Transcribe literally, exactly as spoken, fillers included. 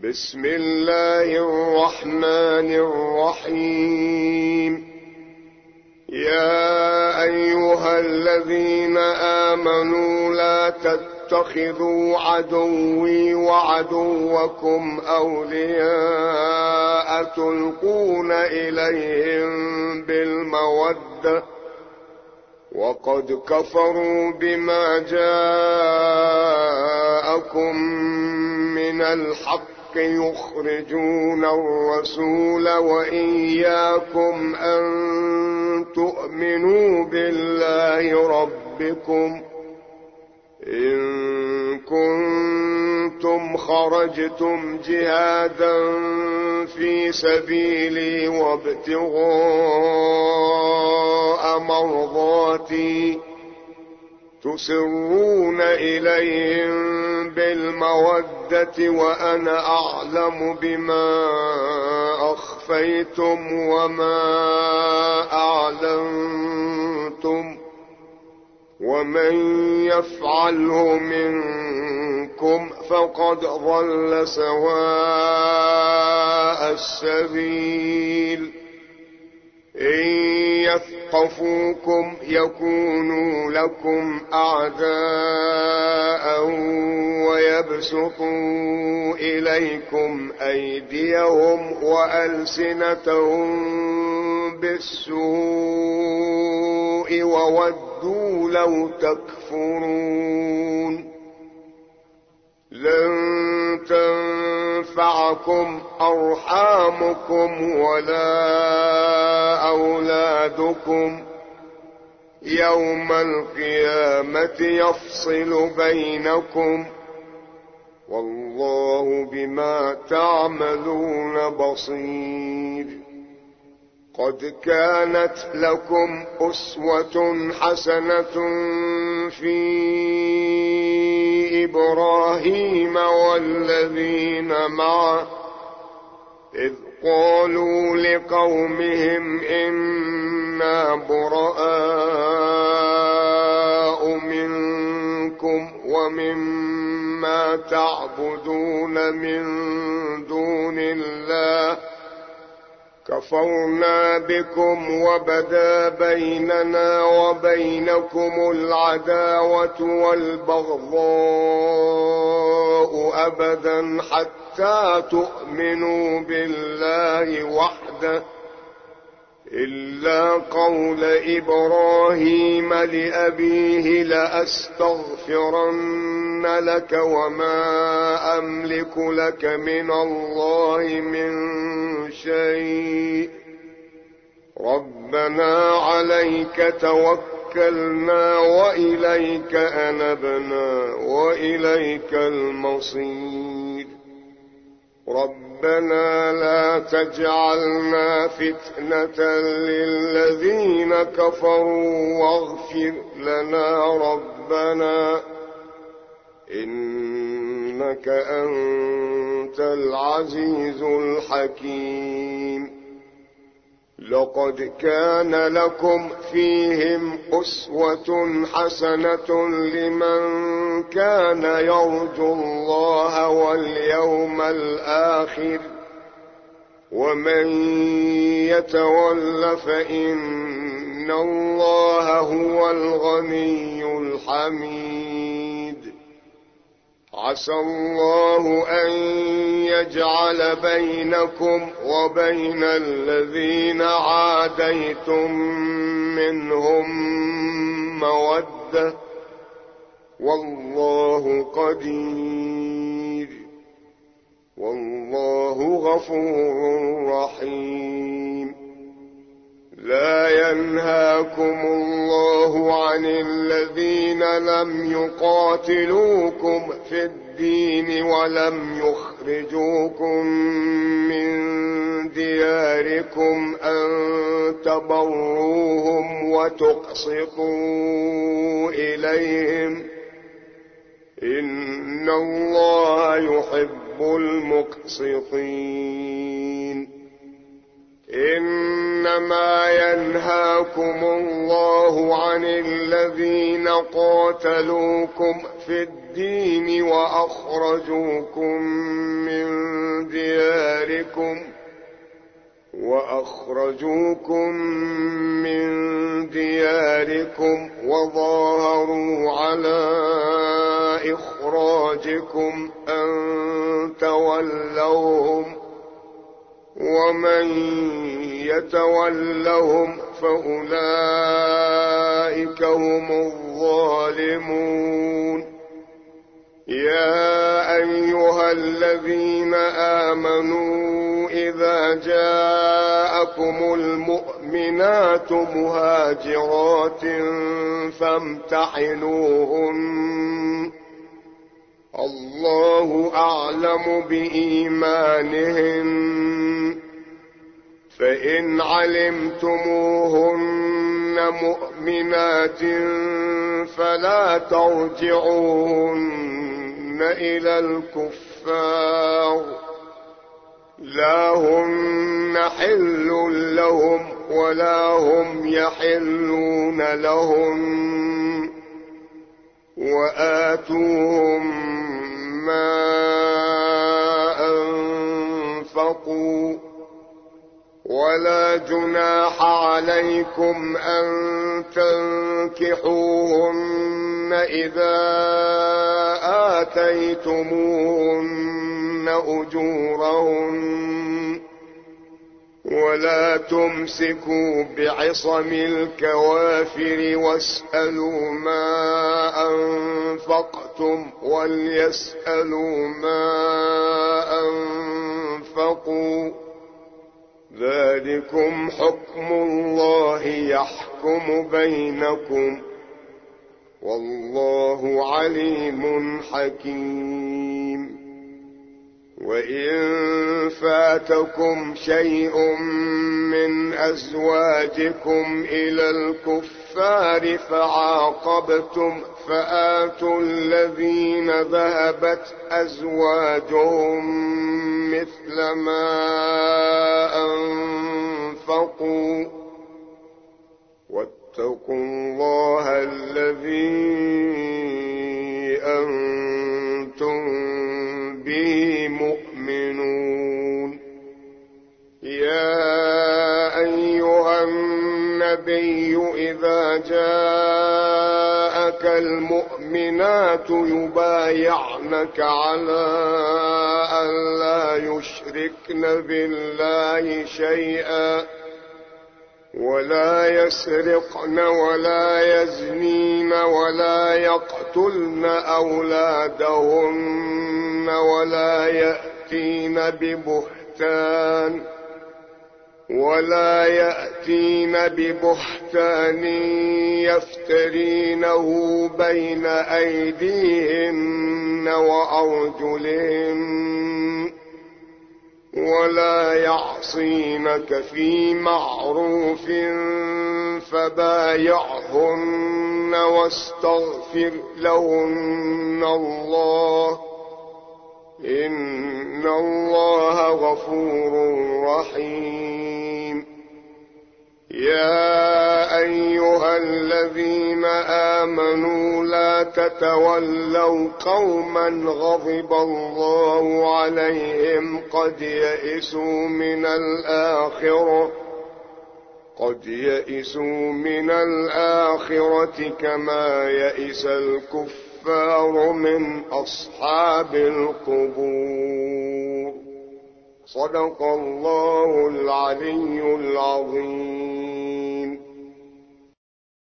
بسم الله الرحمن الرحيم. يا أيها الذين آمنوا لا تتخذوا عدوي وعدوكم أولياء تلقون إليهم بالمودة وقد كفروا بما جاءكم من الحق يخرجون الرسول وإياكم أن تؤمنوا بالله ربكم إن كنتم خرجتم جهادا في سبيلي وابتغاء مرضاتي تسرون إليهم بالمودة وأنا أعلم بما أخفيتم وما أعلنتم ومن يفعله منكم فقد ضل سواء السبيل. إن يثقفوكم يكونوا لكم أعداء ويبسطوا إليكم أيديهم وألسنتهم بالسوء وودوا لو تكفرون. لن تنفعكم أرحامكم ولا أولادكم يوم القيامة يفصل بينكم والله بما تعملون بصير. قد كانت لكم أسوة حسنة في إبراهيم والذين معه إذ قالوا لقومهم إنا براء منكم ومما تعبدون من دون الله كفرنا بكم وبدا بيننا وبينكم العداوة والبغضاء أبدا حتى تؤمنوا بالله وحده إلا قول إبراهيم لأبيه لأستغفرن لك وما أملك لك من الله من شيء ربنا عليك توكلنا وإليك أنبنا وإليك المصير. ربنا لا تجعلنا فتنة للذين كفروا واغفر لنا ربنا إنك أنت العزيز الحكيم. لقد كان لكم فيهم أسوة حسنة لمن كان يرجو الله واليوم الآخر ومن يتول فإن الله هو الغني الحميد. عسى الله أن يجعل بينكم وبين الذين عاديتم منهم مودة والله قدير والله غفور رحيم. لا ينهاكم الله عن الذين لم يقاتلوكم في الدين ولم يخرجوكم من دياركم أن تبروهم وتقسطوا إليهم إن الله يحب المقسطين. إنما ينهاكم الله عن الذين قاتلوكم في الدين وأخرجوكم من دياركم وأخرجوكم من دياركم وظاهروا على إخراجكم أن تولوهم ومن يتولهم فأولئك هم الظالمون. يا أيها الذين آمنوا إذا جاءكم المؤمنات مهاجرات فامتحنوهن الله أعلم بإيمانهن فإن علمتموهن مؤمنات فلا ترجعوهن إلى الكفار لا هن حل لهم ولا هم يحلون لهم وآتوهم ما أنفقوا ولا جناح عليكم أن تنكحوهن إذا آتيتموهن أجورهن ولا تمسكوا بعصم الكوافر واسألوا ما أنفقتم وليسألوا ما أنفقوا ذلكم حكم الله يحكم بينكم والله عليم حكيم. وإن فاتكم شيء من أزواجكم إلى الكفار فعاقبتم فآتوا الذين ذهبت أزواجهم مثل ما أنفقوا واتقوا الله الذي أنتم به مؤمنون. يا أيها النبي إذا جاءك المؤمنات يبايعنك على أن لا يشركن بالله شيئا ولا يسرقن ولا يزنين ولا يقتلن أولادهن ولا يأتين ببهتان ولا يأتين ببهتان يفترينه بين أيديهن وأرجلهن ولا يعصينك في معروف فبايعهن واستغفر لهن الله إن الله غفور رحيم. يا أيها الذين آمنوا لا تتولوا قوما غضب الله عليهم قد يئسوا من الآخرة قد يئسوا من الآخرة كما يئس الكفار من أصحاب القبور. صدق الله العلي العظيم.